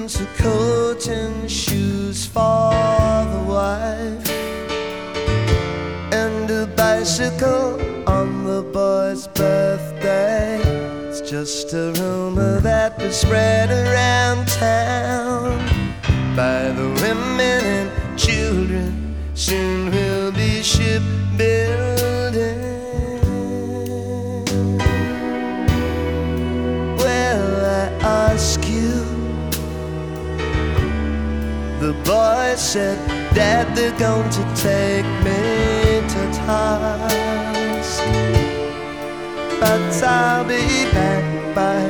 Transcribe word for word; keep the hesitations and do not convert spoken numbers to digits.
presents a coat and shoes for the wife, and a bicycle on the boy's birthday. It's just a rumor that was spread around town by the women and children. Soon we'll be shipbuilding. Well, I ask you, the boy said, Dad, they're going to take me to task, but I'll be back by